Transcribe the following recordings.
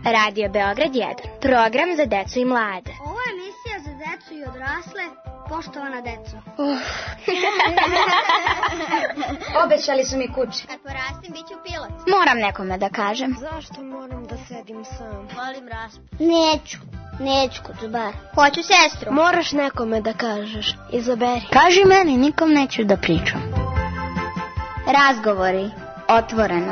Radio Beograd 1, program za decu i mlade. Ovo je emisija za decu i odrasle, poštovana deco. Obećali su mi kuće. Kad porastim, bit ću pilot. Moram nekome da kažem. Zašto moram da sedim sam? Volim raspad. Neću kucubar. Hoću sestru. Moraš nekome da kažeš. Izaberi. Kaži meni, nikom neću da pričam. Razgovori, otvoreno.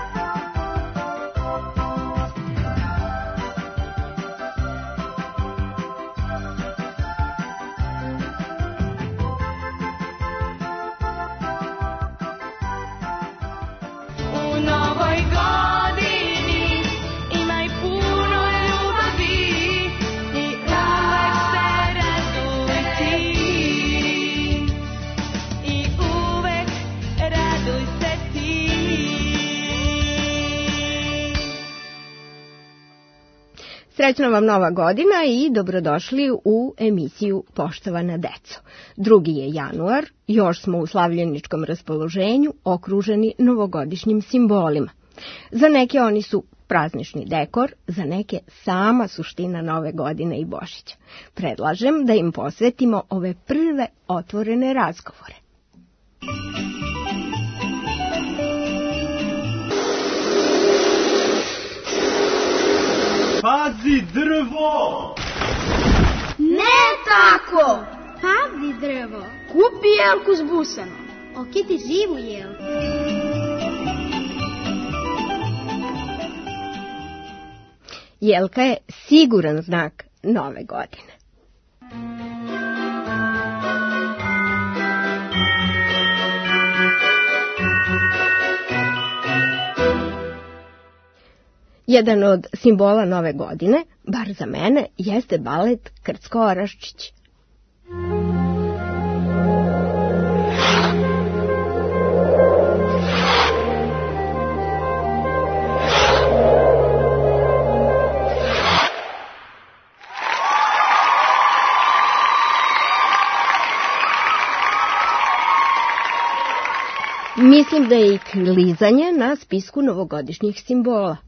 Srećna vam nova godina i dobrodošli u emisiju Poštovana deco. 2. je januar, još smo u slavljeničkom raspoloženju, okruženi novogodišnjim simbolima. Za neke oni su praznični dekor, za neke sama suština nove godine i Božića. Predlažem da im posvetimo ove prve otvorene razgovore. Pazi drvo! Ne tako! Pazi drvo! Kupi jelku s busanom. Okiti živu jelku. Jelka je siguran znak nove godine. Jedan od simbola nove godine, bar za mene, jeste balet Krcko-Oraščić. Mislim da je i klizanje na spisku novogodišnjih simbola.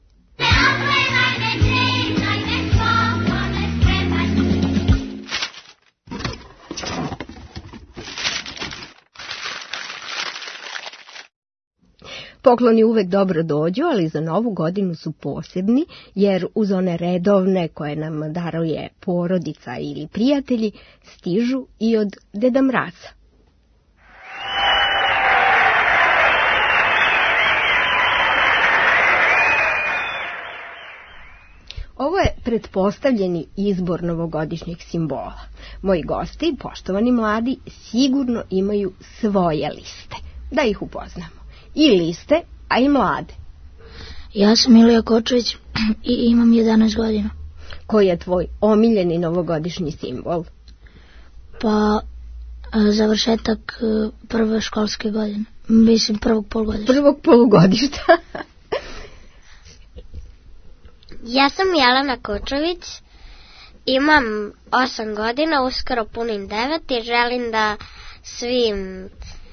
Pokloni uvek dobro dođu, ali za novu godinu su posebni, jer uz one redovne koje nam daruje porodica ili prijatelji, stižu i od Deda Mraza. Ovo je pretpostavljeni izbor novogodišnjih simbola. Moji gosti, poštovani mladi, sigurno imaju svoje liste. Da ih upoznamo. I liste, a i mlade. Ja sam Ilija Kočević i imam 11 godina. Koji je tvoj omiljeni novogodišnji simbol? Pa, završetak prve školske godine. Mislim, prvog polugodišta. Prvog polugodišta. Ja sam Jelena Kočević, imam 8 godina, uskoro punim 9 i želim da svim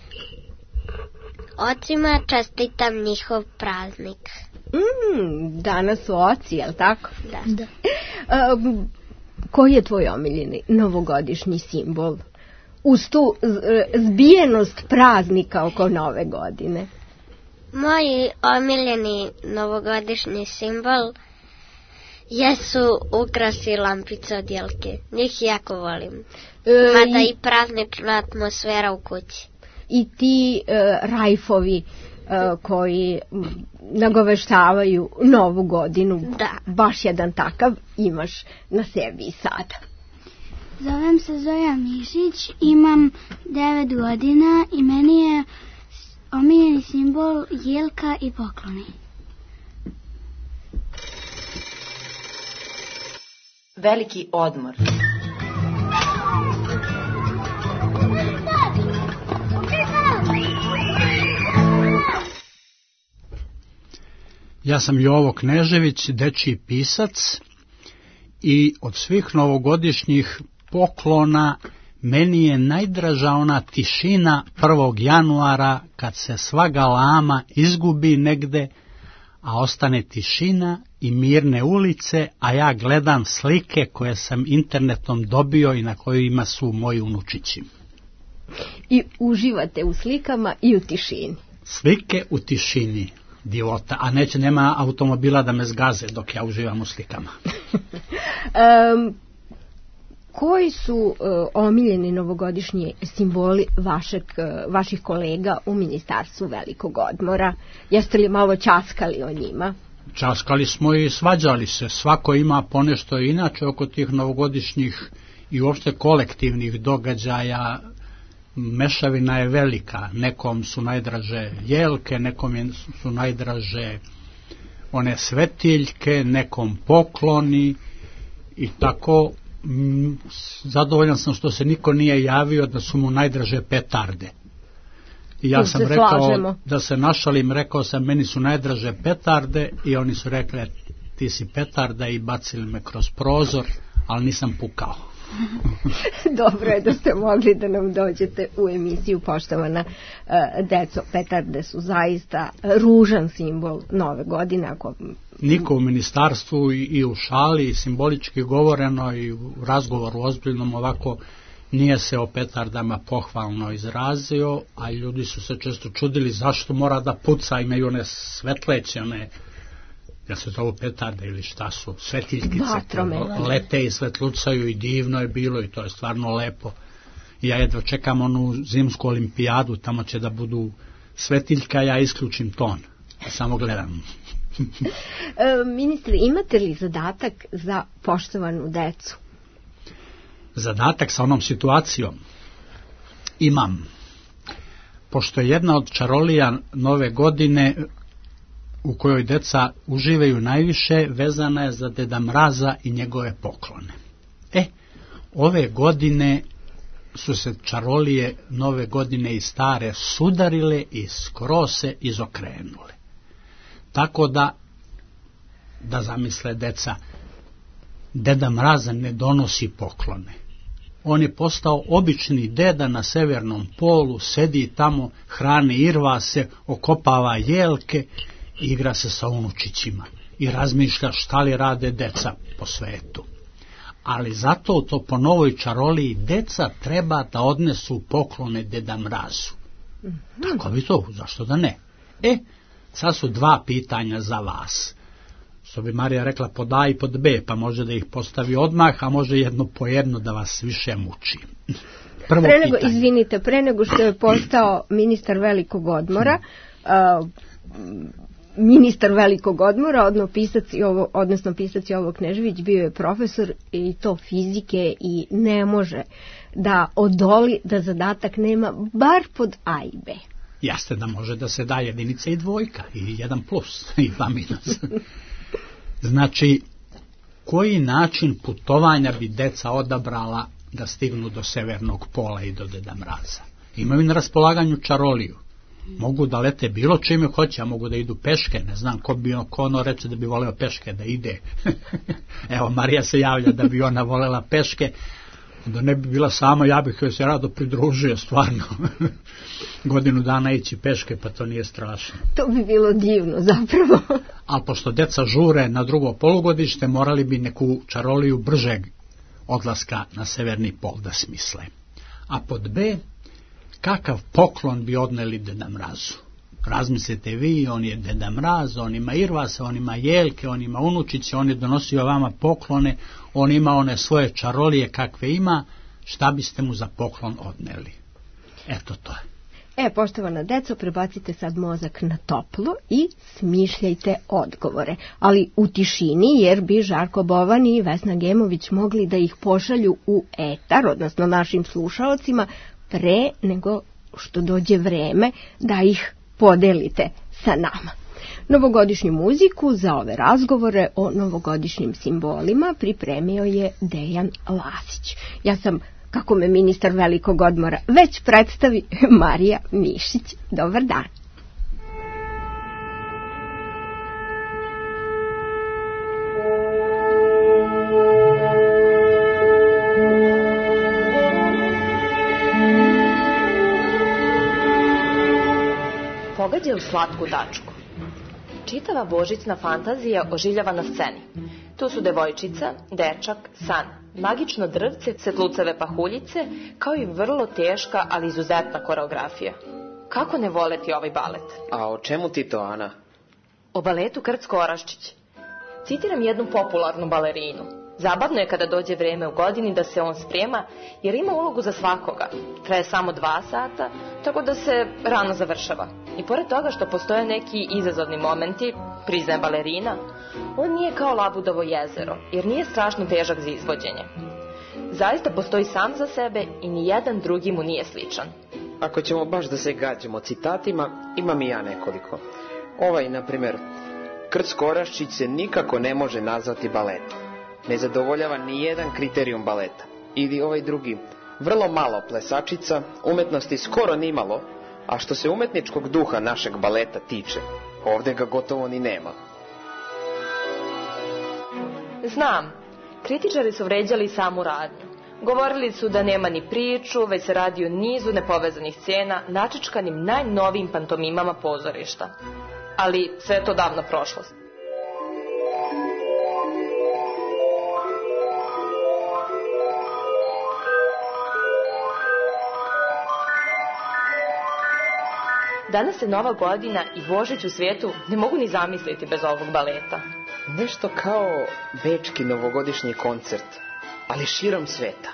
ocima čestitam njihov praznik. Danas su oci, jel tako? Da. Koji je tvoj omiljeni novogodišnji simbol? Uz tu zbijenost praznika oko nove godine. Moj omiljeni novogodišnji simbol jesu ukrasi lampice od jelke. Njih jako volim. Mada i praznična atmosfera u kući. I ti rajfovi koji nagoveštavaju novu godinu. Da. Baš jedan takav imaš na sebi i sada. Zovem se Zoja Mišić, imam 9 godina i meni je omiljeni simbol jelka i pokloni. Veliki odmor. Ja sam Jovo Knežević, dečiji pisac i od svih novogodišnjih poklona meni je najdraža ona tišina 1. januara kad se sva galama izgubi negde, a ostane tišina i mirne ulice, a ja gledam slike koje sam internetom dobio i na kojima su moji unučići. I uživate u slikama i u tišini. Slike u tišini, divota, a nema automobila da me zgaze dok ja uživam u slikama. Koji su omiljeni novogodišnji simboli vaših kolega u Ministarstvu velikog odmora? Jeste li malo ćaskali o njima? Ćaskali smo i svađali se. Svako ima ponešto inače oko tih novogodišnjih i uopšte kolektivnih događaja. Mešavina je velika. Nekom su najdraže jelke, nekom su najdraže one svetiljke, nekom pokloni i tako. Zadovoljan sam što se niko nije javio da su mu najdraže petarde. I ja sam rekao, da se našalim, rekao sam, meni su najdraže petarde i oni su rekli, ti si petarda, i bacili me kroz prozor, ali nisam pukao. Dobro je da ste mogli da nam dođete u emisiju, poštovana deco. Petarde su zaista ružan simbol nove godine. Niko u ministarstvu i u šali i simbolički govoreno i u razgovoru ozbiljnom ovako nije se o petardama pohvalno izrazio, a ljudi su se često čudili zašto mora da puca, imaju one svetleće, one, ja se zovu petarde ili šta su, svetiljkice, lete i svetlucaju i divno je bilo i to je stvarno lepo. Ja jedva čekam onu zimsku olimpijadu, tamo će da budu svetiljka, ja isključim ton, samo gledam. Ministre, imate li zadatak za poštovanu decu? Zadatak sa onom situacijom? Imam. Pošto je jedna od čarolija nove godine u kojoj deca uživaju najviše, vezana je za Deda Mraza i njegove poklone. Ove godine su se čarolije nove godine i stare sudarile i skroz se izokrenule. Tako da zamisle deca, Deda Mraza ne donosi poklone. On je postao obični deda na severnom polu, sedi tamo, hrani irva se, okopava jelke, igra se sa unučićima i razmišlja šta li rade deca po svetu. Ali zato to po novoj čaroliji deca treba da odnesu poklone Deda Mrazu. Tako bi to, zašto da ne? Sad su dva pitanja za vas. Što bi Marija rekla, pod A i pod B, pa može da ih postavi odmah, a može jedno po jedno da vas više muči. Pre nego što je postao ministar velikog odmora, odnosno pisac Jovo Knežević bio je profesor i to fizike i ne može da odoli da zadatak nema bar pod A i B. Jeste da može da se da jedinica i dvojka, i 1 plus, i 2 minus. Znači, koji način putovanja bi deca odabrala da stignu do severnog pola i do Deda Mraza? Imaju na raspolaganju čaroliju. Mogu da lete bilo čime hoće, a mogu da idu peške. Ne znam ko ono reče da bi voleo peške da ide. Evo, Marija se javlja da bi ona volela peške. Da ne bi bila sama, ja bih joj se rado pridružio, stvarno. Godinu dana ići peške, pa to nije strašno. To bi bilo divno, zapravo. Ali pošto deca žure na drugo polugodište, morali bi neku čaroliju bržeg odlaska na severni pol da smisle. A pod B, kakav poklon bi odneli Deda Mrazu? Razmislite vi, on je Deda Mraz, on ima irvase, on ima jelke, on ima unučiće, on je donosio vama poklone, on ima one svoje čarolije kakve ima, šta biste mu za poklon odneli? Eto to je. Poštovana deco, prebacite sad mozak na toplo i smišljajte odgovore. Ali u tišini, jer bi Žarko Bovan i Vesna Gemović mogli da ih pošalju u etar, odnosno našim slušaocima, pre nego što dođe vreme da ih podelite sa nama. Novogodišnju muziku za ove razgovore o novogodišnjim simbolima pripremio je Dejan Lasić. Ja sam, kako me ministar velikog odmora već predstavi, Marija Mišić. Dobar dan. Pogađaj u slatku tačku. čitava božićna fantazija oživljava na sceni. Tu su devojčica, dečak, san, magično drvce, svetlucave pahuljice, kao i vrlo teška, ali izuzetna koreografija. Kako ne voleti ovaj balet? A o čemu ti to, Ana? O baletu Krcko-Oraščić. Citiram jednu popularnu balerinu. Zabavno je kada dođe vreme u godini da se on sprema, jer ima ulogu za svakoga. Traje samo 2 sata, tako da se rano završava. I pored toga što postoje neki izazovni momenti, priznaje balerina, on nije kao Labudovo jezero, jer nije strašno težak za izvođenje. Zaista postoji sam za sebe i nijedan drugi mu nije sličan. Ako ćemo baš da se gađamo citatima, imam i ja nekoliko. Ovaj, na primjer, Krcko-Oraščić se nikako ne može nazvati baletom. Ne zadovoljava ni jedan kriterijum baleta. Ili ovaj drugi, vrlo malo plesačica, umetnosti skoro nimalo, a što se umetničkog duha našeg baleta tiče, ovdje ga gotovo ni nema. Znam, kritičari su vređali samu radnju. Govorili su da nema ni priču, već se radi o nizu nepovezanih scena, načečkanim najnovijim pantomimama pozorišta. Ali sve je to davna prošlost. Danas je Nova godina i Božić u svijetu ne mogu ni zamisliti bez ovog baleta. Nešto kao bečki novogodišnji koncert, ali širom sveta.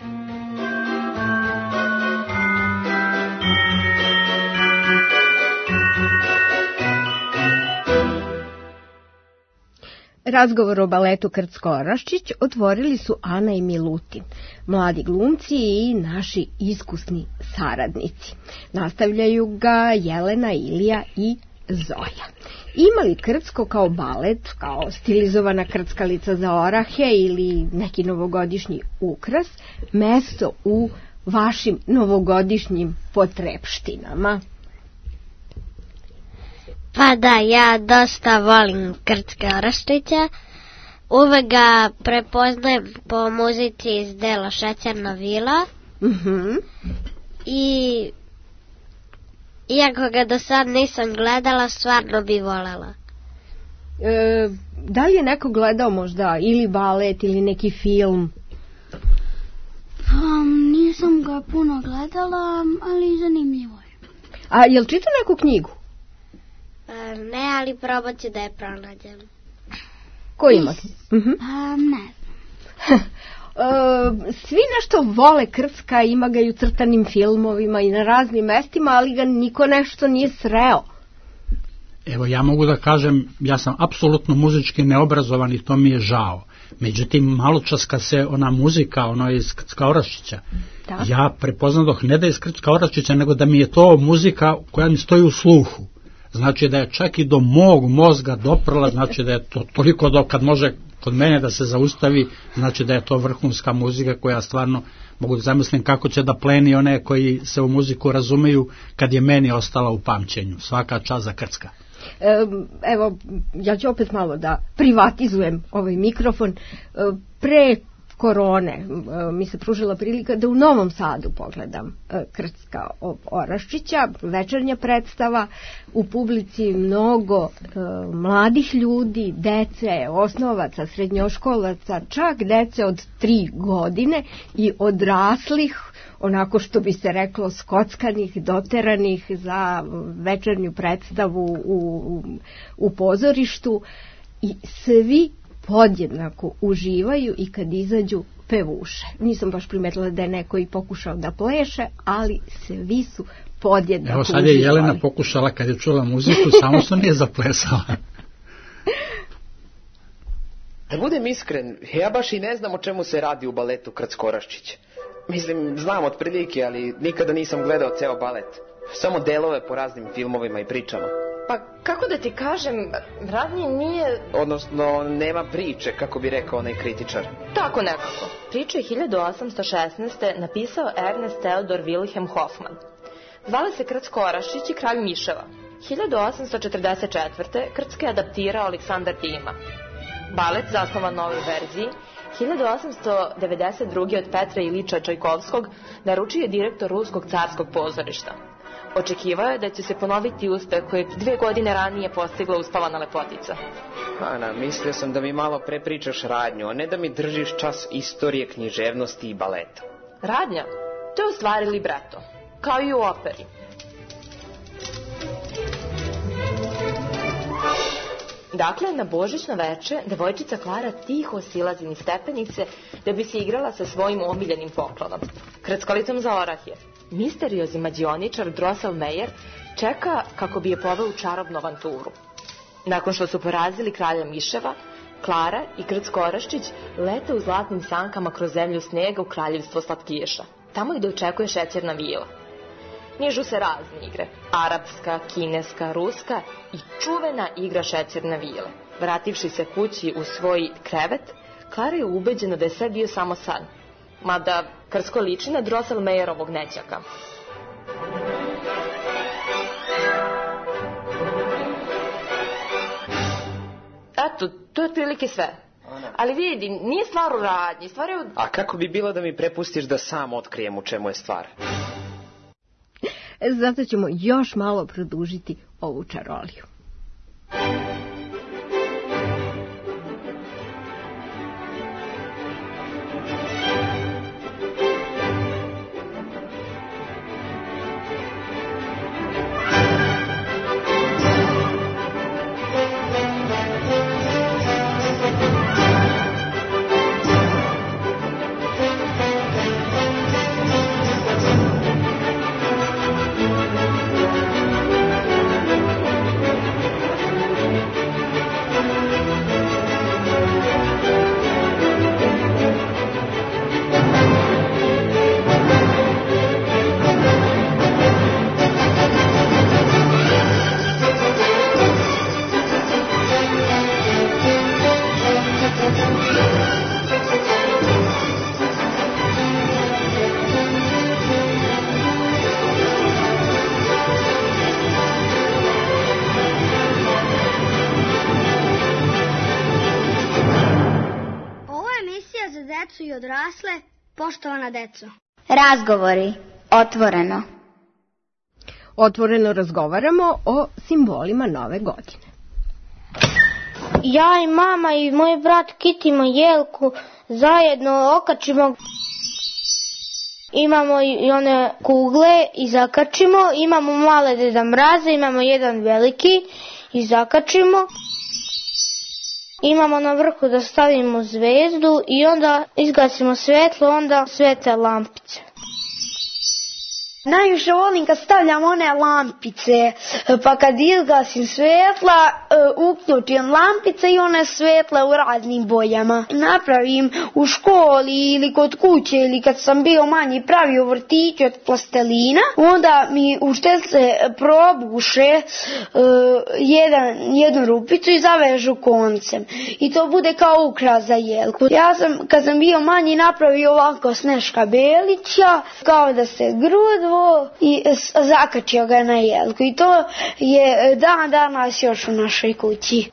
Razgovor o baletu Krcko-Oraščić otvorili su Ana i Milutin, mladi glumci i naši iskusni saradnici. Nastavljaju ga Jelena, Ilija i Zoja. Ima li Krcko kao balet, kao stilizovana krckalica za orahe ili neki novogodišnji ukras, mesto u vašim novogodišnjim potrepštinama? Pa da, ja dosta volim Krcko-Oraščića. Uvek ga prepoznajem po muzici iz dela Šećerna vila. I iako ga do sad nisam gledala, stvarno bi volela. Da li je neko gledao možda ili balet ili neki film? Nisam ga puno gledala, ali zanimljivo je. A jel čitao neku knjigu? Ne, ali probat ću da je pronađem. Ko ima? Ne. Svi nešto vole Krcka, ima ga i u crtanim filmovima i na raznim mestima, ali ga niko nešto nije sreo. Evo, ja mogu da kažem, ja sam apsolutno muzički neobrazovan i to mi je žao. Međutim, malo čas kad se ona muzika, ono iz Krcka-Oraščića, ja prepoznadoh ne da je iz Krcka-Oraščića, nego da mi je to muzika koja mi stoji u sluhu. Znači da je čak i do mog mozga doprla, znači da je to toliko do kad može kod mene da se zaustavi, znači da je to vrhunska muzika koja stvarno, mogu da zamislim kako će da pleni one koji se u muziku razumeju kad je meni ostala u pamćenju. Svaka čast za Krcka. Evo, ja ću opet malo da privatizujem ovaj mikrofon. Pre korone mi se pružila prilika da u Novom Sadu pogledam Krcka-Oraščića, večernja predstava, u publici mnogo mladih ljudi, dece, osnovaca, srednjoškolaca, čak dece od 3 godine i odraslih, onako što bi se reklo skockanih, doteranih za večernju predstavu u pozorištu, i svi podjednako uživaju i kad izađu pevuše. Nisam baš primetila da je neko i pokušao da pleše, ali svi su podjednako uživali. Evo sad je Jelena pokušala kad je čula muziku, samo što nije zaplesala. Da budem iskren, ja baš i ne znam o čemu se radi u baletu Krcko-Oraščić. Mislim, znam otprilike, ali nikada nisam gledao ceo balet. Samo delove po raznim filmovima i pričama. Pa kako da ti kažem, radnje nije... Odnosno, nema priče, kako bi rekao onaj kritičar. Tako nekako. Priču je 1816. napisao Ernest Theodor Wilhelm Hoffmann. Zvala se Krcko-Oraščić i kralj miševa. 1844. Krcka je adaptirao Aleksandar Dima. Balet, zasnovan na ovoj verziji, 1892. od Petra Iliča Čajkovskog naručio je direktor Ruskog carskog pozorišta. Očekivao je da će se ponoviti uspeh koji je 2 godine ranije postigla uspavana lepotica. Ana, mislio sam da mi malo prepričaš radnju, a ne da mi držiš čas istorije, književnosti i baleta. Radnja? To je u stvari libreto, kao i u operi. Dakle, na božićno veče devojčica Klara tiho silazi niz stepenice da bi se igrala sa svojim omiljenim poklonom, krckalicom za orahje. Misteriozni mađioničar Drosselmeyer čeka kako bi je poveo u čarobnu avanturu. Nakon što su porazili kralja miševa, Klara i Krcko Oraščić lete u zlatnim sankama kroz zemlju snega u kraljevstvo slatkiša. Tamo ih dočekuje šećerna vila. Nižu se razne igre, arapska, kineska, ruska i čuvena igra šećerne vile. Vrativši se kući u svoj krevet, Klara je ubeđena da je sve bio samo san, mada Krsko liči na Drosselmeyerovog nećaka. Eto, to je otprilike sve. Ali vidi, nije stvar u radnji, stvar je u... A kako bi bilo da mi prepustiš da sam otkrijem u čemu je stvar? Zato ćemo još malo produžiti ovu čaroliju. I odrasle, poštovana deco. Razgovori, otvoreno. Otvoreno razgovaramo o simbolima nove godine. Ja i mama i moj brat kitimo jelku, zajedno okačimo, imamo i one kugle i zakačimo, imamo male Deda Mraze, imamo jedan veliki i zakačimo. Imamo na vrhu da stavimo zvezdu i onda izgasimo svetlo, onda svete lampice. Najviše volim kad stavljam one lampice, pa kad izgasim svetla, uključim lampice i one svetle u raznim bojama. Napravim u školi ili kod kuće ili kad sam bio manji pravio vrtić od plastelina, onda mi u štece probuše jednu rupicu i zavežu koncem. I to bude kao ukras za jelku. Ja sam, kad sam bio manji, napravio ovako Sneška Belića, kao da se grudvo i zakačio ga na jelku. I to je dan danas još u našoj kući.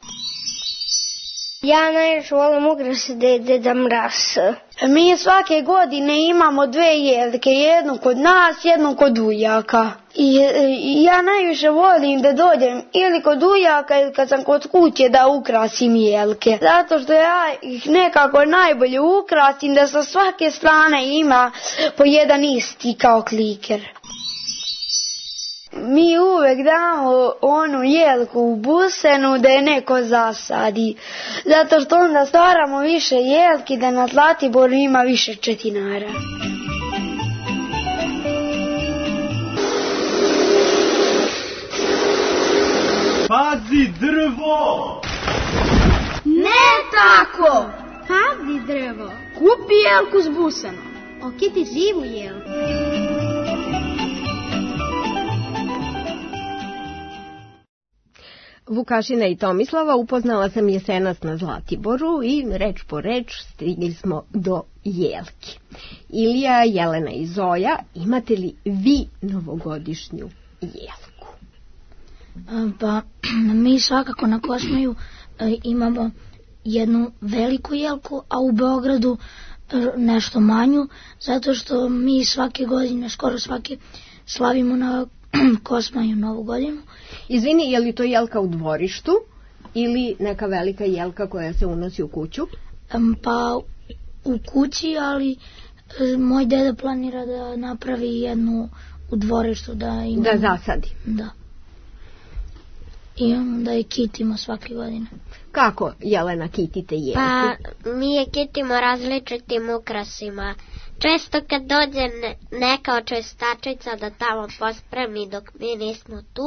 Ja najviše volim ukrasiti Deda Mraz. Mi svake godine imamo 2 jelke, jednu kod nas, jednu kod ujaka. I ja najviše volim da dođem ili kod ujaka ili kad sam kod kuće da ukrasim jelke. Zato što ja ih nekako najbolje ukrasim da sa svake strane ima po jedan isti kao kliker. Mi uvek damo onu jelku u busenu da je neko zasadi. Zato što onda stvaramo više jelki da na Zlatiboru ima više četinara. Pazi drvo! Ne tako! Pazi drvo! Kupi jelku s busenom. Okiti živu jelku. Vukašina i Tomislava upoznala sam jesenas na Zlatiboru i reč po reč stigli smo do jelki. Ilija, Jelena i Zoja, imate li vi novogodišnju jelku? Pa mi svakako na Kosmaju imamo jednu veliku jelku, a u Beogradu nešto manju, zato što mi svake godine, skoro svake, slavimo na kosmaju Novu godinu. Izvini, je li to jelka u dvorištu ili neka velika jelka koja se unosi u kuću? Pa u kući, ali moj deda planira da napravi jednu u dvorištu da imamo. Da zasadi. Da. I onda je kitimo svake godine. Kako, Jelena, kitite jelku? Pa mi je kitimo različitim ukrasima. Često kad dođe neka očistačica da tamo pospremi dok mi nismo tu,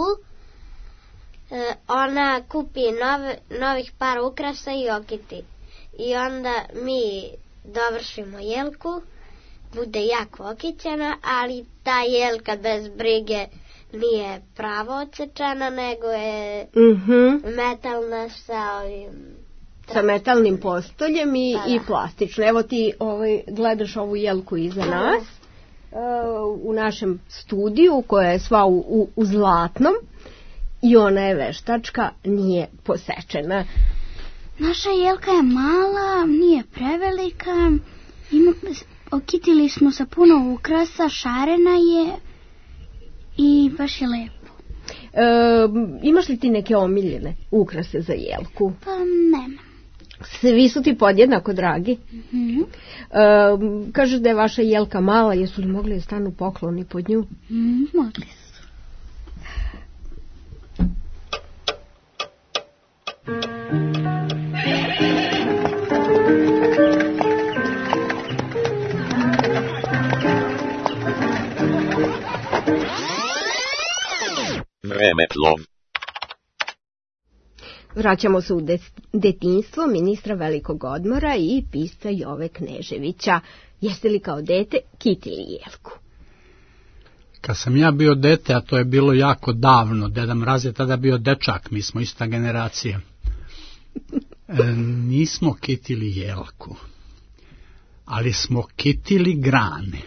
ona kupi novih par ukrasa i okiti. I onda mi dovršimo jelku, bude jako okićena, ali ta jelka bez brige nije pravo odsečena, nego je metalna sa metalnim postoljem i plastično. Evo ti gledaš ovu jelku iza nas u našem studiju koja je sva u zlatnom i ona je veštačka, nije posečena. Naša jelka je mala, nije prevelika, okitili smo sa puno ukrasa, šarena je i baš je lepo. Imaš li ti neke omiljene ukrase za jelku? Pa nema. Svi su ti podjednako dragi? Kažeš da je vaša jelka mala, jesu li mogli da stanu pokloni pod nju? Mogli su. Vremeplov. Vraćamo se u detinjstvo ministra velikog odmora i pisca Jove Kneževića. Jeste li kao dete kitili jelku? Kad sam ja bio dete, a to je bilo jako davno, Deda Mraz je tada bio dečak, mi smo ista generacija, nismo kitili jelku, ali smo kitili grane.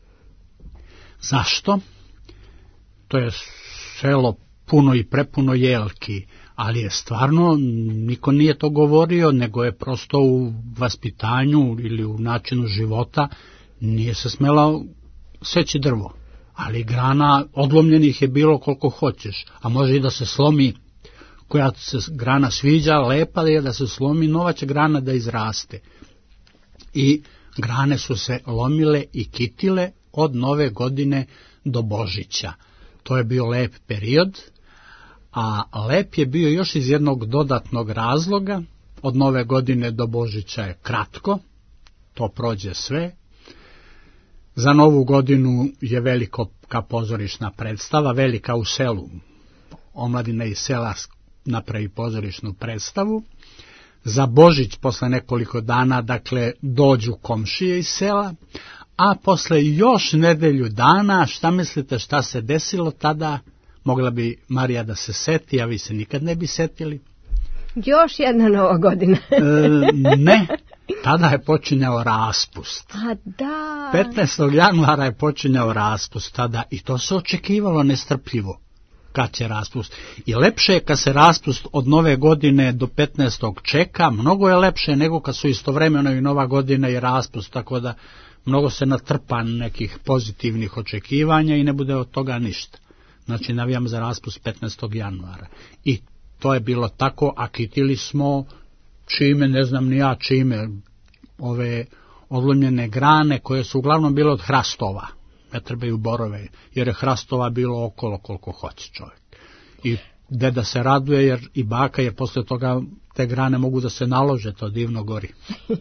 Zašto? To je selo puno i prepuno jelki, ali je stvarno, niko nije to govorio, nego je prosto u vaspitanju ili u načinu života nije se smela seći drvo. Ali grana odlomljenih je bilo koliko hoćeš, a može i da se slomi, koja se grana sviđa, lepa je da se slomi, nova će grana da izraste. I grane su se lomile i kitile od Nove godine do Božića. To je bio lep period, a lep je bio još iz jednog dodatnog razloga. Od Nove godine do Božića je kratko, to prođe sve. Za Novu godinu je velika pozorišna predstava, velika u selu. Omladina iz sela napravi pozorišnu predstavu. Za Božić posle nekoliko dana, dakle, dođu komšije iz sela, a posle još nedelju dana, šta mislite šta se desilo tada? Mogla bi Marija da se seti, a vi se nikad ne bi setili. Još jedna Nova godina. Ne, tada je počinjao raspust. A da. 15. januara je počinjao raspust tada i to se očekivalo nestrpljivo. Kad će raspust. I lepše je kad se raspust od Nove godine do 15. čeka, mnogo je lepše nego kad su istovremeno i Nova godina i raspust, tako da mnogo se natrpa nekih pozitivnih očekivanja i ne bude od toga ništa. Znači navijam za raspust 15. januara. I to je bilo tako, a kitili smo čime, ne znam ni ja čime, ove odlomljene grane koje su uglavnom bile od hrastova. Ne trebaju borove, jer je hrastova bilo okolo koliko hoće čovjek. I deda se raduje jer i baka, jer posle toga te grane mogu da se nalože, to divno gori.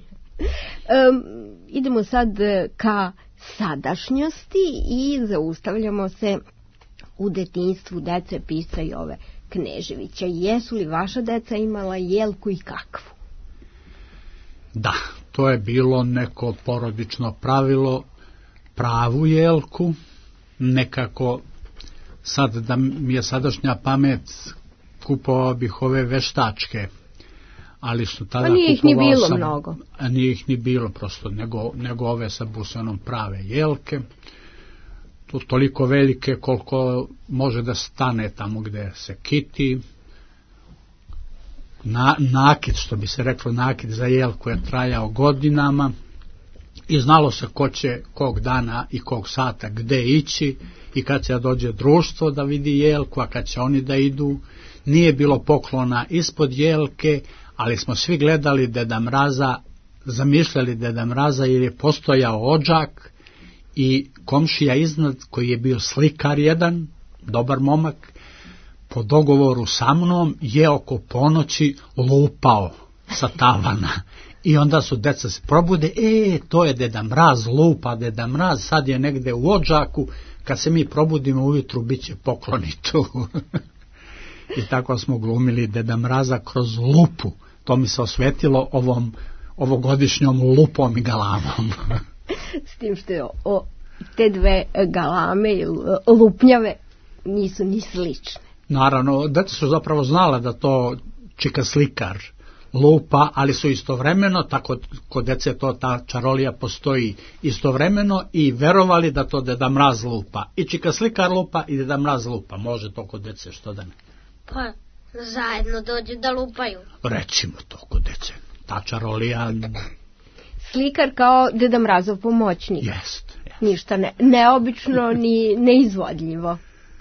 Idemo sad ka sadašnjosti i zaustavljamo se u detinjstvu dece pisca Jove Kneževića. Jesu li vaša deca imala jelku i kakvu? Da, to je bilo neko porodično pravilo, pravu jelku, nekako, sad da mi je sadašnja pamet, kupovao bih ove veštačke, ali su tada nije ih ni bilo mnogo. Nije ih ni bilo prosto, nego ove sa busenom prave jelke, to toliko velike koliko može da stane tamo gde se kiti. Nakit, što bi se reklo, nakit za jelku je trajao godinama. i znalo se ko će kog dana i kog sata gde ići i kad će dođe društvo da vidi jelku, a kad će oni da idu. Nije bilo poklona ispod jelke, ali smo svi gledali Deda Mraza, zamišljali Deda Mraza jer je postojao odžak i komšija iznad koji je bio slikar jedan, dobar momak, po dogovoru sa mnom je oko ponoći lupao sa tavana. I onda su deca se probude, to je Deda Mraz, lupa Deda Mraz, sad je negde u odžaku, kad se mi probudimo ujutru bit će pokloni tu. I tako smo glumili Deda Mraza kroz lupu. To mi se osvetilo ovogodišnjom lupom i galamom. S tim što je te dve galame i lupnjave nisu ni slične. Naravno, deca su zapravo znala da to čika slikar lupa, ali su istovremeno, tako kod dece ta čarolija postoji istovremeno i verovali da to Deda Mraz lupa. I čika slikar lupa i Deda Mraz lupa. Može to kod dece, što da ne? Pa, zajedno dođu da lupaju. Recimo to kod dece. Ta čarolija... Slikar kao Deda Mrazov pomoćnik. Jest. Ništa neobično ni neizvodljivo.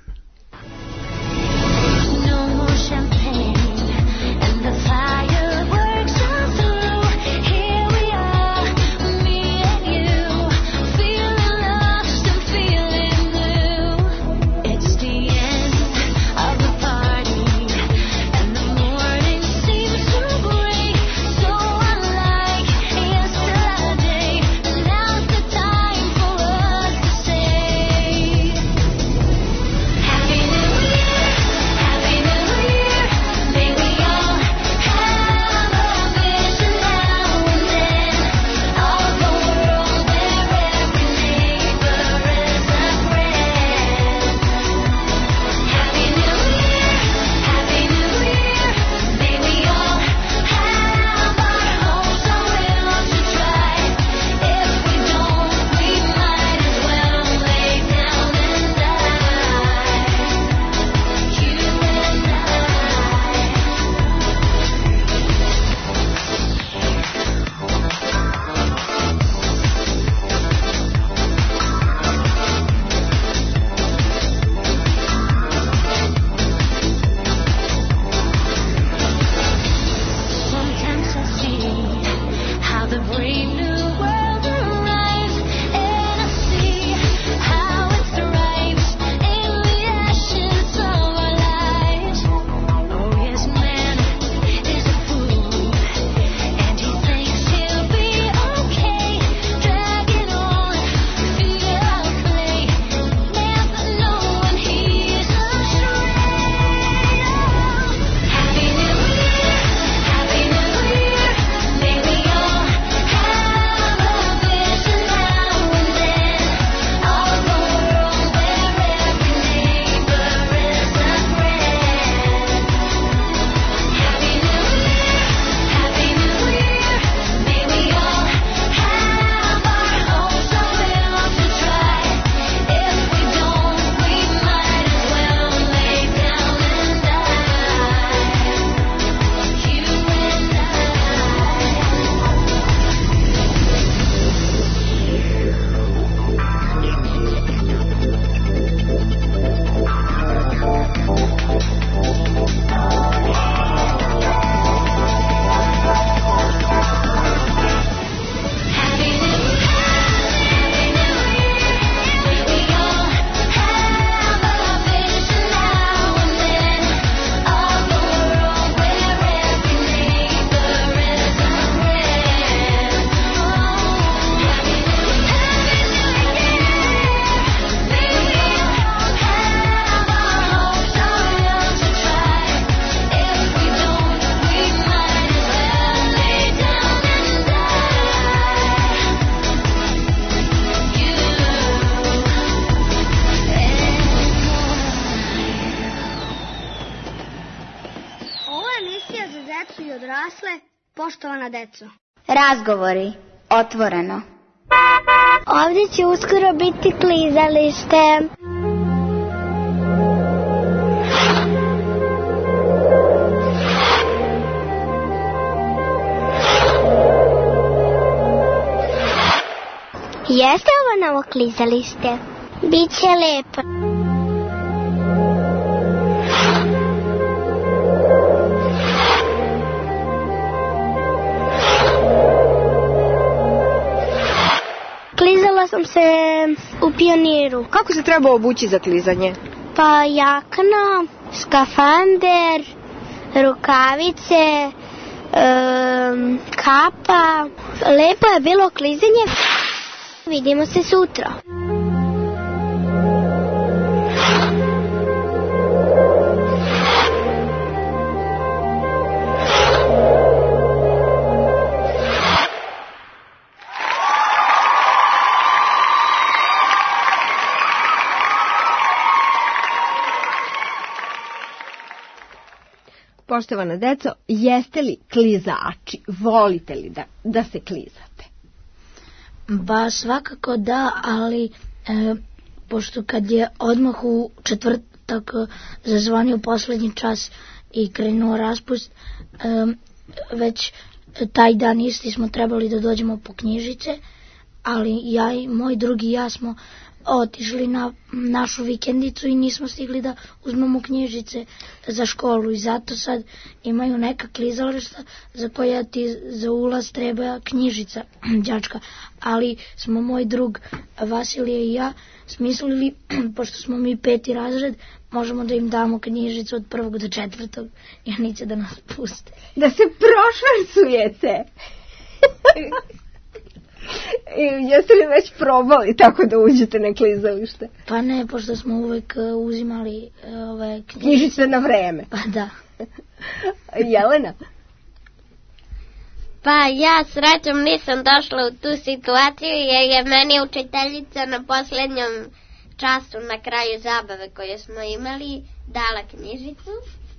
Poštovana deco. Razgovori. Otvoreno. Ovdje će uskoro biti klizalište. Jeste ovo novo klizalište? Biće lepo. Klizala sam se u Pioniru. Kako se treba obući za klizanje? Pa jakna, skafander, rukavice, kapa. Lepo je bilo klizanje. Vidimo se sutra. Poštovana deco, jeste li klizači? Volite li da se klizate? Ba svakako da, ali pošto kad je odmah u četvrtak zazvonio poslednji čas i krenuo raspust, već taj dan isti smo trebali da dođemo po knjižice, ali ja i moj drugi ja smo otišli na našu vikendicu i nismo stigli da uzmemo knjižice za školu i zato sad imaju neka klizališta za koja ti za ulaz treba knjižica đačka, ali smo moj drug Vasilije i ja smislili, pošto smo mi 5. razred, možemo da im damo knjižicu od 1. do 4. i oni će da nas puste. Da se prošvercujete! Jeste li već probali tako da uđete na klizalište? Pa ne, pošto smo uvek uzimali ove knjižice na vreme. Pa da. Jelena? Pa ja srećom nisam došla u tu situaciju jer je meni učiteljica na poslednjom času na kraju zabave koju smo imali dala knjižicu.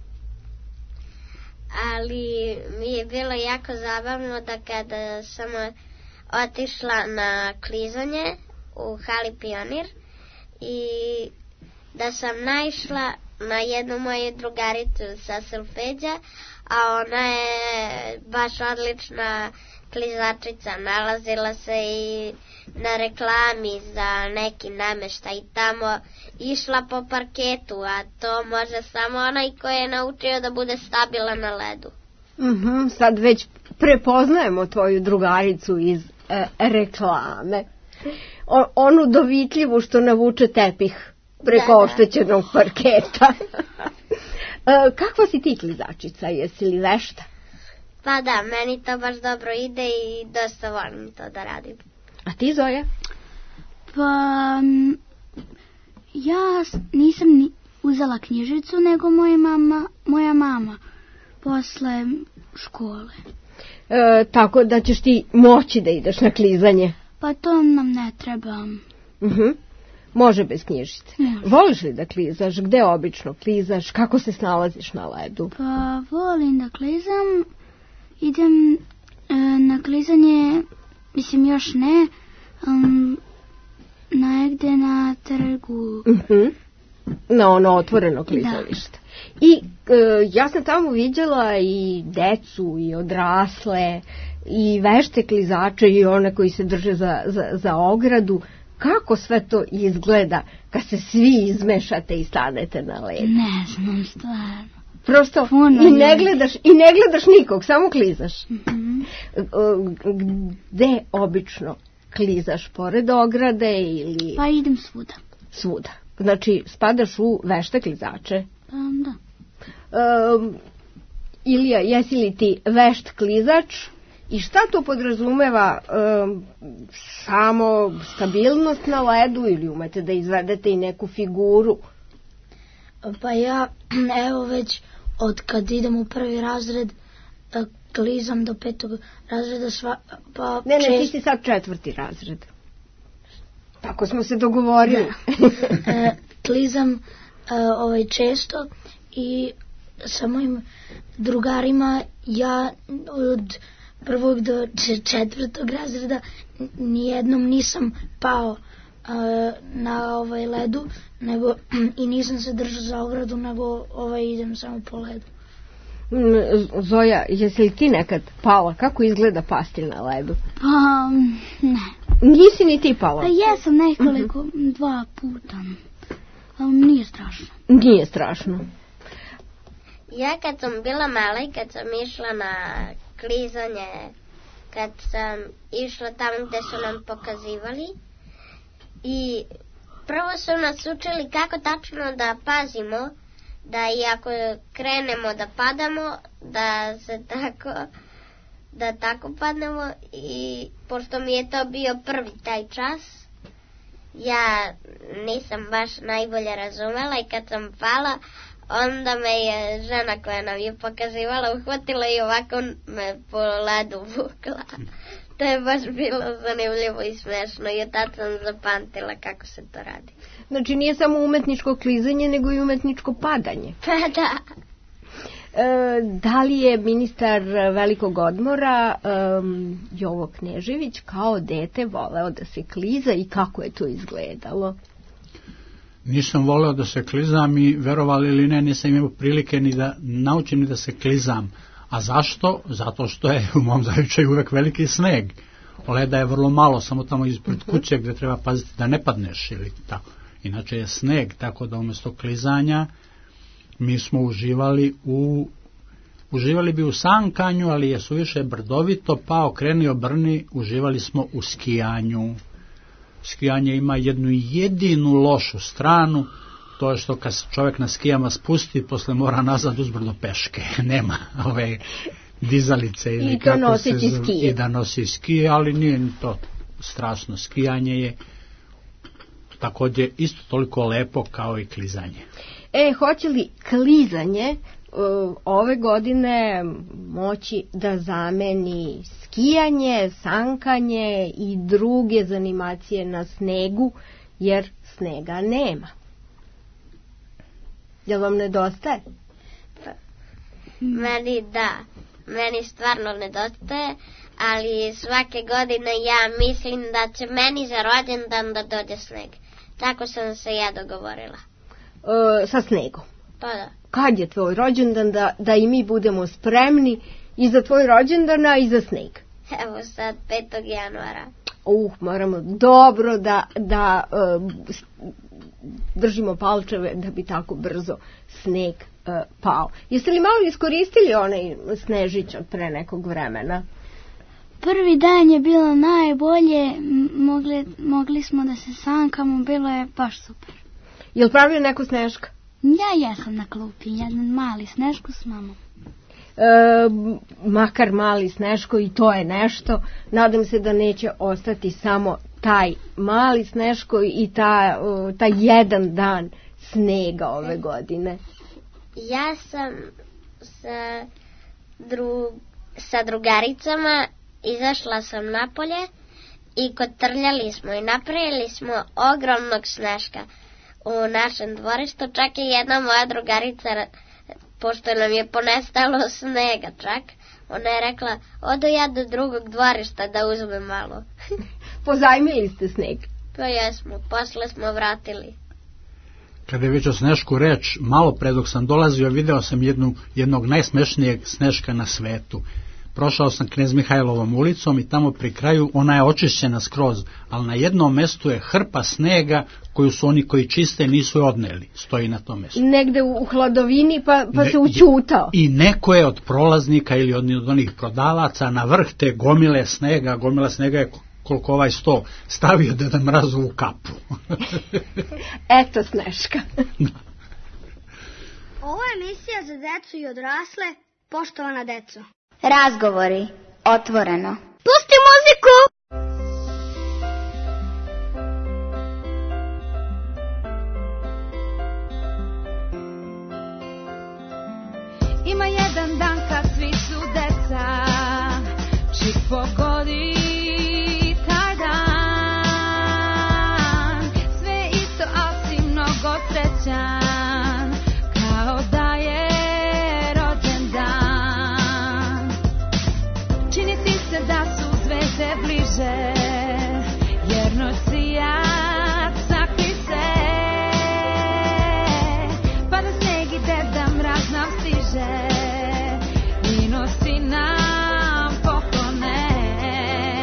Ali mi je bilo jako zabavno da kada sam otišla na klizanje u hali Pionir i da sam naišla na jednu moju drugaricu sa solfeđa, a ona je baš odlična klizačica. Nalazila se i na reklami za neki nameštaj tamo, išla po parketu, a to može samo onaj koji je naučio da bude stabilan na ledu. Sad već prepoznajemo tvoju drugaricu iz reklame. Onu dovitljivu što navuče tepih preko oštećenog parketa. Kakva si ti klizačica? Jesi li vešta? Pa da, meni to baš dobro ide i dosta volim to da radim. A ti, Zoja? Pa ja nisam uzela knjižicu, nego moja mama posle škole. Tako da ćeš ti moći da ideš na klizanje? Pa to nam ne treba. Može bez knjižice. Voliš li da klizaš? Gde obično klizaš? Kako se snalaziš na ledu? Pa volim da klizam. Idem na klizanje, mislim još ne, negde na trgu. Na ono otvoreno klizalište. I ja sam tamo viđala i decu i odrasle i vešte klizače i one koji se drže za ogradu. Kako sve to izgleda kad se svi izmešate i stanete na ledu? Ne znam, stvarno. Prosto i ne gledaš nikog, samo klizaš. Gde obično klizaš? Pored ograde ili... Pa idem svuda. Svuda. Znači, spadaš u vešte klizače? Da. Ilija, jesi li ti vešt klizač? I šta to podrazumeva? Samo stabilnost na ledu ili umete da izvedete i neku figuru? Pa ja, evo već od kad idem u 1. razred, klizam do 5. razreda pa... Ne, ti si sad 4. razred. Tako smo se dogovorili. Klizam često i sa mojim drugarima ja od 1. do 4. razreda nijednom nisam pao na ledu, nego i nisam se držao za ogradu, nego idem samo po ledu. Zoja, jesi li ti nekad pala? Kako izgleda pasti na ledu? Pa, ne. Nisi ni ti pala? Pa jesam nekoliko, 2 puta. Ali nije strašno. Nije strašno. Ja kad sam bila mala i kad sam išla na klizanje, kad sam išla tamo gde su nam pokazivali i prvo su nas učili kako tačno da pazimo, da i ako krenemo da padamo, da tako padnemo, i pošto mi je to bio prvi taj čas, ja nisam baš najbolje razumela i kad sam pala, onda me je žena koja nam je pokazivala uhvatila i ovako me po ledu vukla. To je baš bilo zanimljivo i smešno i od tad sam zapamtila kako se to radi. Znači nije samo umetničko klizanje, nego i umetničko padanje. Pa da. Da li je ministar velikog odmora Jovo Knežević kao dete voleo da se kliza i kako je to izgledalo? Nisam voleo da se klizam i verovali ili ne, nisam imao prilike ni da naučim ni da se klizam. A zašto? Zato što je u mom zavičaju uvek veliki sneg. Leda je vrlo malo, samo tamo ispred kuće gde treba paziti da ne padneš ili tako. Inače je sneg, tako da umjesto klizanja mi smo uživali bi u sankanju, ali je suviše brdovito, pa okreni obrni, uživali smo u skijanju. Skijanje ima jednu jedinu lošu stranu, to je što kad čovjek na skijama spusti, posle mora nazad uzbrdo peške. Nema ove dizalice ili i kako se i da nosi skije, ali nije to strašno. Skijanje je također isto toliko lepo kao i klizanje. Hoće li klizanje ove godine moći da zameni skijanje, sankanje i druge zanimacije na snegu, jer snega nema? Jel vam nedostaje? Meni da, meni stvarno nedostaje, ali svake godine ja mislim da će meni za rođendan da dođe sneg. Tako sam se ja dogovorila. Sa snegom? Pa da. Kad je tvoj rođendan da i mi budemo spremni i za tvoj rođendan i za sneg? Evo sad 5. januara. Moramo dobro da držimo palčeve da bi tako brzo sneg pao. Jeste li malo iskoristili onaj snežić od pre nekog vremena? Prvi dan je bilo najbolje, mogli smo da se sankamo, bilo je baš super. Je li pravio neko sneška? Ja jesam na klupi, jedan mali sneško s mamom. Makar mali sneško i to je nešto. Nadam se da neće ostati samo taj mali sneško i taj jedan dan snega ove godine. Ja sam sa drugaricama izašla sam napolje i kotrljali smo i napravili smo ogromnog sneška u našem dvorištu. Čak i jedna moja drugarica, pošto nam je ponestalo snega čak, ona je rekla, odo ja do drugog dvorišta da uzmem malo. Pozajmili ste sneg? Pa jesmo, posle smo vratili. Kada je već o snešku reč, malo pre dok sam dolazio, video sam jednog najsmešnijeg sneška na svetu. Prošao sam Knez Mihajlovom ulicom i tamo pri kraju ona je očišćena skroz, ali na jednom mestu je hrpa snega koju su oni koji čiste nisu odneli, stoji na tom mestu. Negde u hladovini pa se ućutao. I neko je od prolaznika ili od onih prodavaca na vrh te gomila snega je koliko ovaj sto, stavio Deda Mrazovu kapu. Eto sneška. Ovo je emisija za decu i odrasle, poštovana deco. Razgovori, otvoreno. Pusti muziku! Ima jedan dan kad svi su deca, čik pogodi taj dan. Sve isto, al si mnogo srećan, kao da je rođendan. Čini ti se da su zvezde bliže, jer noć sija sakri se. Pada sneg i Deda Mraz nam stiže i nosi nam poklone.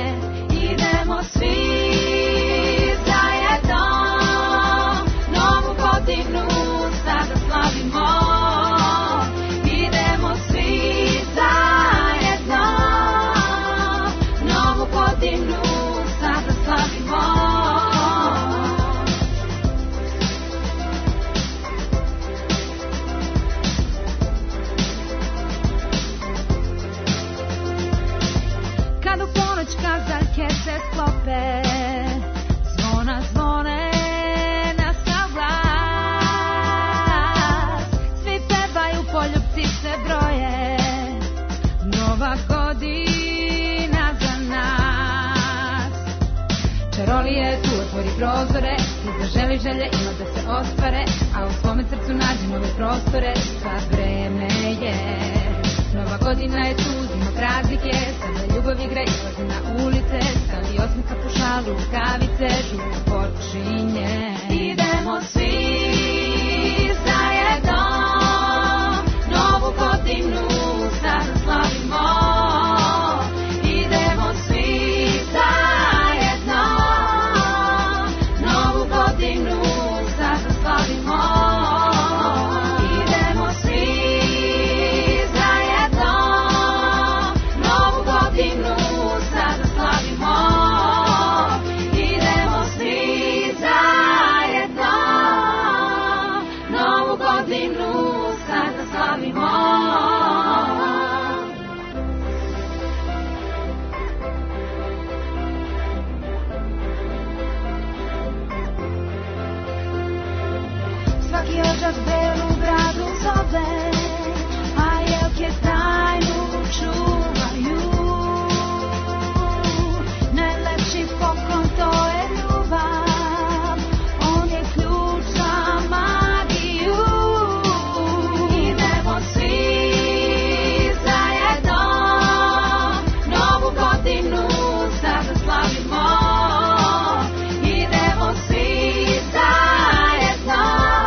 prozore i zaželi želje ima da se ostvare, a u svome srcu nađi nove prostore. Sad vreme je, nova godina je tu, zima praznike, sada ljubav igra i izlazi na ulice, stavi osmica po šalu, rukavice, žurka počinje. Idemo svi zajedno, novu godinu sada slavimo. Idemo svi zajedno, novu godinu sada slavimo. Idemo svi zajedno, novu godinu sada slavimo. Idemo svi zajedno, novu godinu sada slavimo. Svaki ođak belu bradu zove, a jelke tajnu čuvaju. Najlepši poklon to je ljubav, on je ključ za magiju. Idemo svi zajedno, novu godinu sada slavimo. Idemo svi zajedno,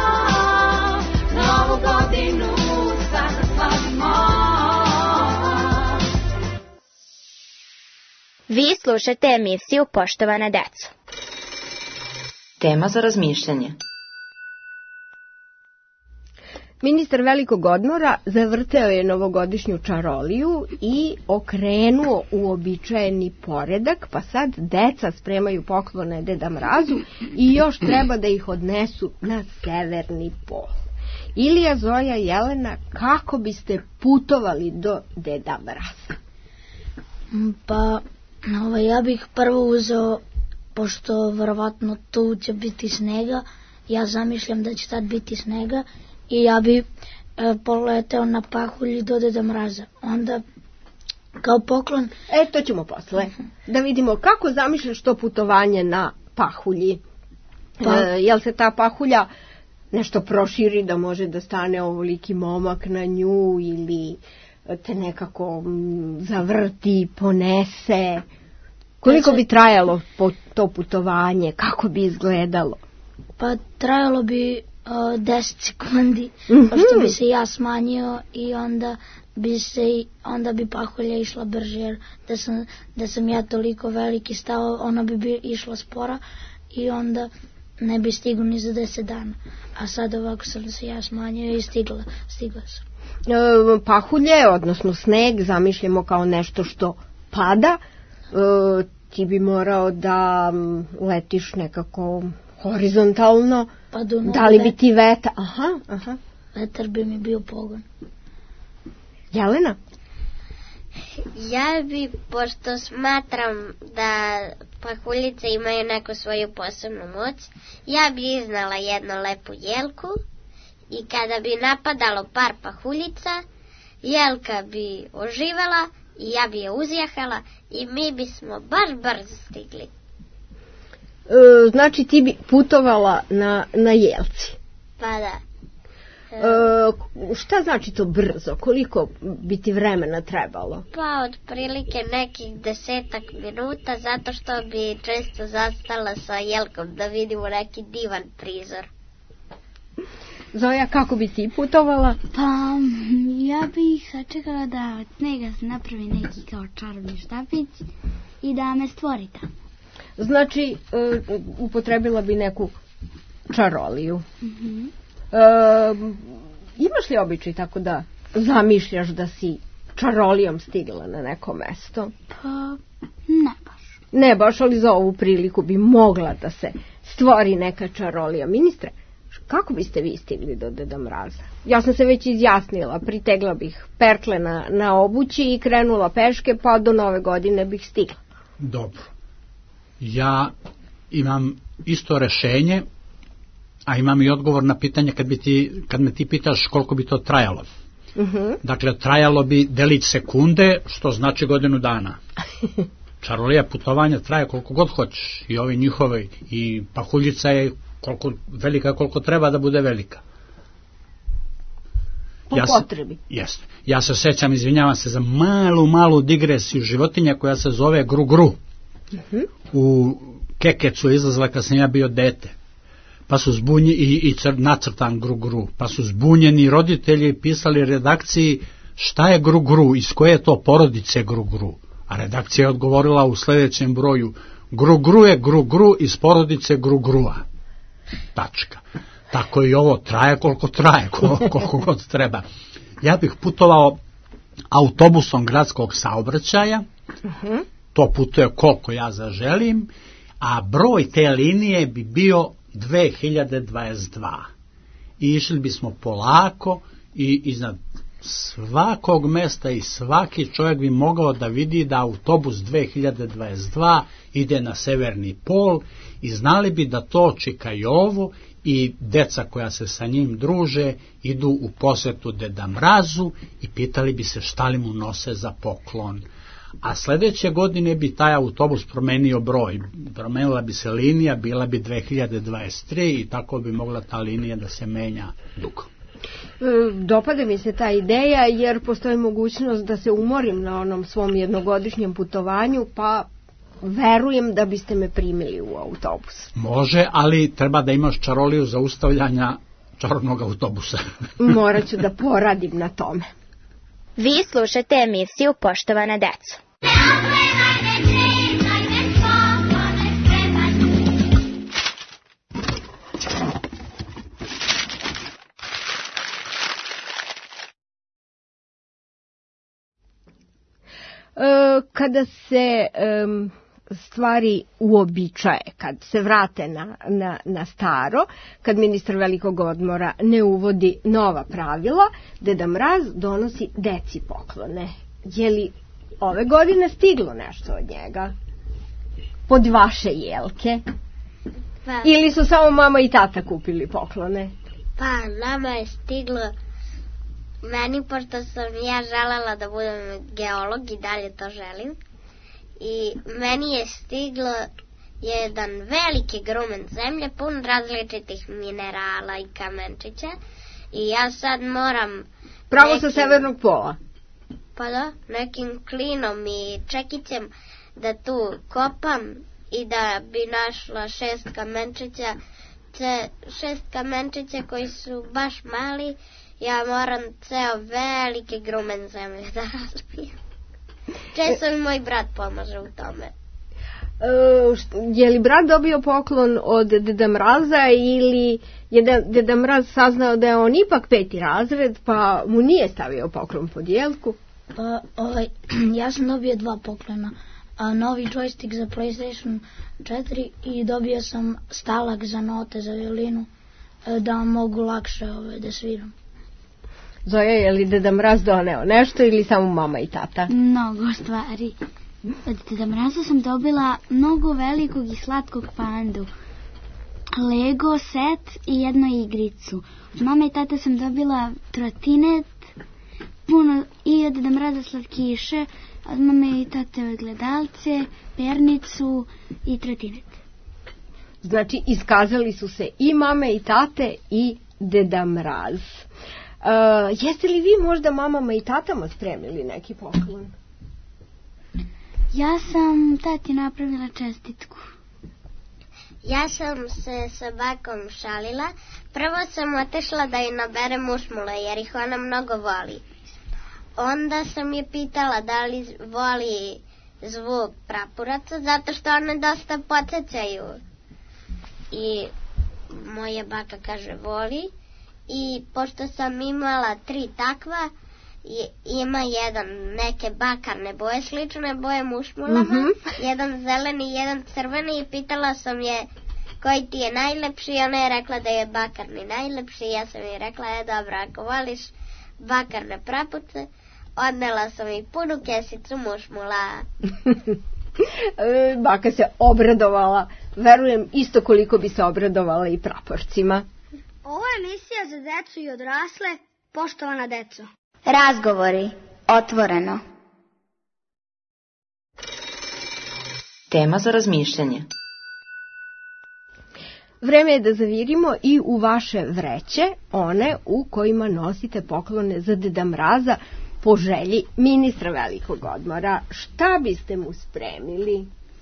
novu godinu sada slavimo. Vi slušate emisiju Poštovana deco. Tema za razmišljanje. Ministar velikog odmora zavrteo je novogodišnju čaroliju i okrenuo uobičajeni poredak, pa sad deca spremaju poklone Deda Mrazu i još treba da ih odnesu na severni pol. Ilija, Zoja, Jelena, kako biste putovali do Deda Mraza? Pa, ja bih prvo uzeo, pošto verovatno tu će biti snega, ja zamišljam da će tad biti snega, i ja bi poleteo na pahulji do Deda Mraza. Onda, kao poklon... To ćemo posle. Da vidimo kako zamišljaš to putovanje na pahulji. Jel se ta pahulja nešto proširi da može da stane ovoliki momak na nju ili te nekako zavrti, ponese? Koliko bi trajalo to putovanje? Kako bi izgledalo? Pa trajalo bi 10 sekundi, pošto bi se ja smanjio i onda bi pahulja išla brže, jer da sam ja toliko veliki stao, ona bi išla spora i onda ne bi stigla ni za 10 dana. A sad ovako sam se ja smanjio i stigla sam. Pahulje, odnosno sneg, zamišljamo kao nešto što pada. Ti bi morao da letiš nekako horizontalno. Pa da li bi ti vetar? Aha. Vetar bi mi bio pogon. Jelena? Ja bi, pošto smatram da pahuljice imaju neku svoju posebnu moć, ja bi iznala jednu lepu jelku i kada bi napadalo par pahuljica, jelka bi oživala i ja bi je uzjahala i mi bismo baš brzo stigli. Znači ti bi putovala na jelci? Pa da. Šta znači to brzo? Koliko bi ti vremena trebalo? Pa otprilike nekih 10 minuta, zato što bi često zastala sa jelkom da vidimo neki divan prizor. Zoja, kako bi ti putovala? Pa ja bih sačekala da od snega se napravi neki kao čarobni štapić i da me stvori tamo. Znači, upotrebila bi neku čaroliju. Imaš li običaj tako da zamišljaš da si čarolijom stigla na neko mesto? Pa, ne baš. Ne baš, ali za ovu priliku bi mogla da se stvori neka čarolija. Ministre, kako biste vi stigli do Deda Mraza? Ja sam se već izjasnila, pritegla bih pertle na obući i krenula peške, pa do Nove godine bih stigla. Dobro. Ja imam isto rešenje, a imam i odgovor na pitanje kad me ti pitaš koliko bi to trajalo. Dakle, trajalo bi delić sekunde, što znači godinu dana. čarolija putovanja traje koliko god hoćeš, i ovi njihovi, i pahuljica je velika koliko treba da bude velika. Po potrebi. Jeste. Ja se sećam, izvinjavam se za malu digresiju, životinja koja se zove gru-gru. U Kekecu je izlazila kad sam ja bio dete. Pa su zbunjeni, nacrtan gru-gru, pa su zbunjeni roditelji pisali redakciji šta je gru-gru, iz koje je to porodice gru-gru. A redakcija je odgovorila u sledećem broju: gru-gru je gru-gru iz porodice gru-grua. Tačka. Tako i ovo traje koliko traje, koliko god treba. Ja bih putovao autobusom gradskog saobraćaja, to putuje koliko ja zaželim, a broj te linije bi bio 2022. I išli bismo polako i iznad svakog mesta i svaki čovjek bi mogao da vidi da autobus 2022 ide na severni pol i znali bi da to Čikajovo i deca koja se sa njim druže idu u posetu Deda Mrazu i pitali bi se šta li mu nose za poklon. A sledeće godine bi taj autobus promenio broj, promenila bi se linija, bila bi 2023 i tako bi mogla ta linija da se menja dugo. Dopada mi se ta ideja jer postoji mogućnost da se umorim na onom svom jednogodišnjem putovanju, pa verujem da biste me primili u autobus. Može, ali treba da imaš čaroliju zaustavljanja čarobnog autobusa. Morat ću da poradim na tome. Vi slušate emisiju Poštovana deco. Kada se stvari uobičaje, kad se vrate na staro, kad ministar velikog odmora ne uvodi nova pravila, Deda Mraz donosi deci poklone. Je li ove godine stiglo nešto od njega? Pod vaše jelke? Pa, ili su samo mama i tata kupili poklone? Pa, nama je stiglo, meni, pošto sam ja želela da budem geolog i dalje to želim, i meni je stiglo jedan veliki grumen zemlje pun različitih minerala i kamenčića i ja sad moram pravo sa severnog pola? Pa da, nekim klinom i čekićem da tu kopam i da bi našla 6 kamenčića, 6 kamenčića koji su baš mali. Ja moram ceo veliki grumen zemlje da razbijem. Često mi moj brat pomaže u tome. Je li brat dobio poklon od Deda Mraza ili je Deda Mraz saznao da je on ipak 5. razred pa mu nije stavio poklon pod jelku? Pa, ja sam dobio 2 poklona. Novi joystick za PlayStation 4 i dobio sam stalak za note za violinu da mogu lakše da sviram. Zoja, je li Deda Mraz doneo nešto ili samo mama i tata? Mnogo stvari. Od Deda Mraza sam dobila mnogo velikog i slatkog pandu, Lego set i jednu igricu. Od mama i tata sam dobila trotinet, puno i od Deda Mraza slatkiše, od mame i tate gledalce, pernicu i trotinet. Znači, iskazali su se i mame i tate i Deda Mraz. Jeste li vi možda mamama i tatama spremili neki poklon? Ja sam tati napravila čestitku. Ja sam se sa bakom šalila. Prvo sam otešla da joj naberem mušmule jer ih ona mnogo voli. Onda sam je pitala da li voli zvuk prapuraca zato što one dosta podsjećaju. I moja baka kaže voli. I pošto sam imala 3 takva, ima jedan neke bakarne boje, slične boje mušmulama, jedan zeleni i jedan crveni i pitala sam je koji ti je najlepši i ona je rekla da je bakarni najlepši i ja sam je rekla, dobro, ako voliš bakarne prapuce, odnela sam i punu kesicu mušmula. Baka se obradovala, verujem isto koliko bi se obradovala i praporcima. Ovo je emisija za decu i odrasle, Poštovana deco. Razgovori, otvoreno. Tema za razmišljanje. Vreme je da zavirimo i u vaše vreće, one u kojima nosite poklone za Deda Mraza po želji ministra velikog odmora. Šta biste mu spremili?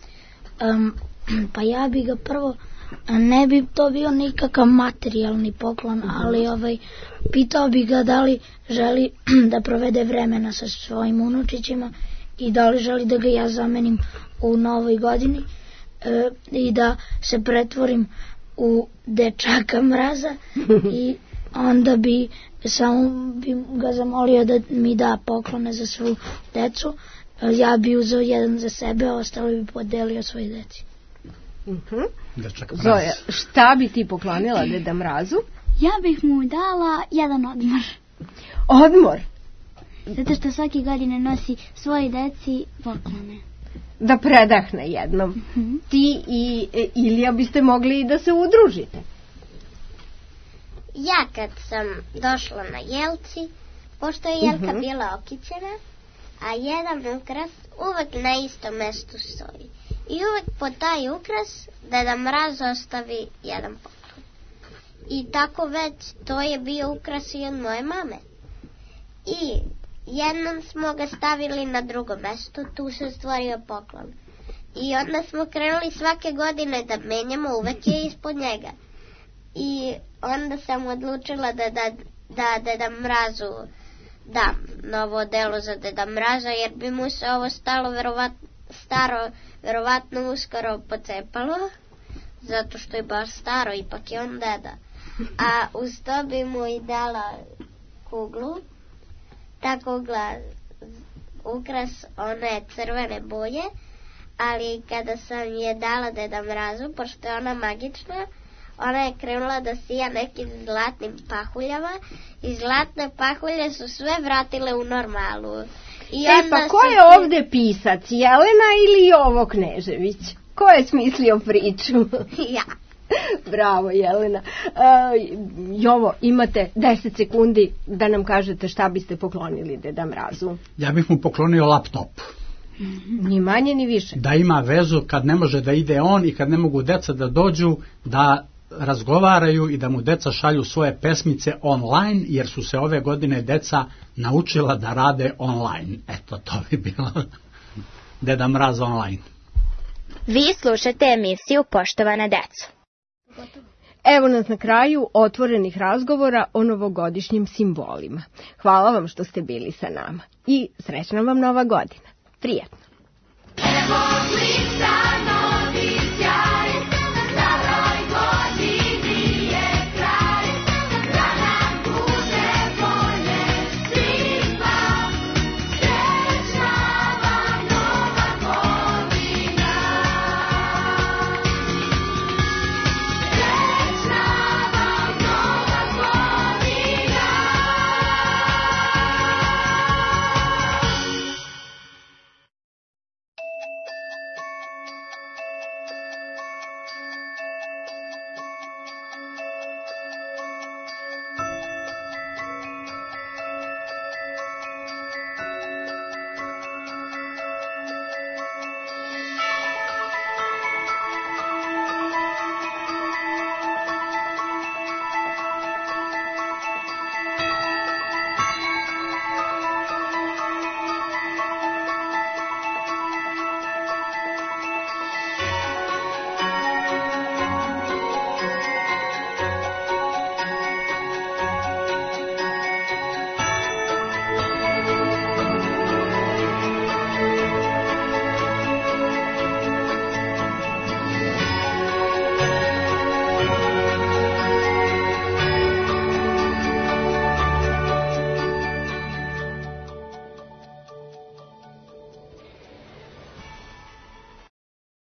Pa ja bi ga prvo, ne bi to bio nikakav materijalni poklon, ali pitao bi ga da li želi da provede vremena sa svojim unučićima i da li želi da ga ja zamenim u novoj godini i da se pretvorim u dečaka Mraza i onda bi ga zamolio da mi da poklone za svu decu. Ja bi uzeo jedan za sebe, a ostalo bi podelio svoj deci. Zoja, šta bi ti poklonila Deda Mrazu? Ja bih mu dala jedan odmor. Odmor? Zato što svake godine nosi svoje deci poklone. Da predahne jednom. Ti i Ilija biste mogli da se udružite. Ja kad sam došla na Jelci, pošto je Jelka bila okićena, a jedan ukras uvek na istom mestu stoji. I uvek po taj ukras Deda Mraz ostavi jedan poklon. I tako već to je bio ukras i od moje mame. I jednom smo ga stavili na drugo mesto, tu se stvorio poklon. I onda smo krenuli svake godine da menjamo, uvek je ispod njega. I onda sam odlučila da Deda Mrazu dam novo odelo za Deda Mraza, jer bi mu se ovo verovatno uskoro pocepalo, zato što je baš staro, ipak je on deda. A uz to bi mu i dala kuglu. Ta kugla ukras, ona je crvene boje, ali kada sam je dala Deda Mrazu, pošto je ona magična, ona je krenula da sija nekim zlatnim pahuljama i zlatne pahulje su sve vratile u normalu. Pa ko je ovde pisac, Jelena ili Jovo Knežević? Ko je smislio priču? Ja. Bravo, Jelena. Jovo, imate 10 sekundi da nam kažete šta biste poklonili Deda Mrazu. Ja bih mu poklonio laptop. Ni manje ni više. Da ima vezu kad ne može da ide on i kad ne mogu deca da dođu, da razgovaraju i da mu deca šalju svoje pesmice online, jer su se ove godine deca naučila da rade online. Eto, to bi bilo Deda Mraz online. Vi slušate emisiju Poštovana deco. Evo nas na kraju otvorenih razgovora o novogodišnjim simbolima. Hvala vam što ste bili sa nama i srećna vam nova godina. Prijetno.